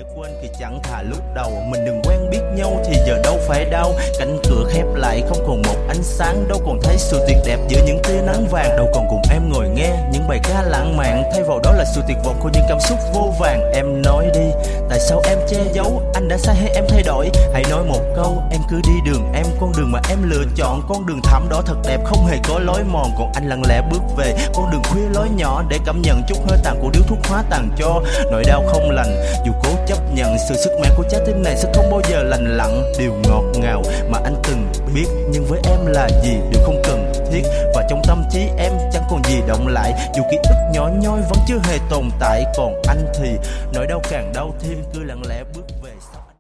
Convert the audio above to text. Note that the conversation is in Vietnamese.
để quên thì chẳng thà lúc đầu mình đừng quen biết nhau thì giờ đâu phải đau. Cánh cửa khép lại không còn một ánh sáng, đâu còn thấy sự tuyệt đẹp giữa những tia nắng vàng, đâu còn cùng em ngồi nghe những bài ca lãng mạn, thay vào đó là sự tuyệt vọng của những cảm xúc vô vàng. Em nói đi, tại sao em che giấu? Anh đã sai hay em thay đổi? Hãy nói một câu, em cứ đi đường em, con đường mà em lựa chọn, con đường thảm đỏ thật đẹp không hề có lối mòn. Còn anh lặng lẽ bước về con đường khuya lối nhỏ để cảm nhận chút hơi tàn của điếu thuốc hóa tàn cho nỗi đau không lành. Dù cố chấp nhận sự sức mẻ của trái tim này sẽ không bao giờ lành lặn. Điều ngọt ngào mà anh từng biết nhưng với em là gì điều không cần thiết, và trong tâm trí em chẳng còn gì động lại. Dù ký ức nhỏ nhoi vẫn chưa hề tồn tại, còn anh thì nỗi đau càng đau thêm, cứ lặng lẽ bước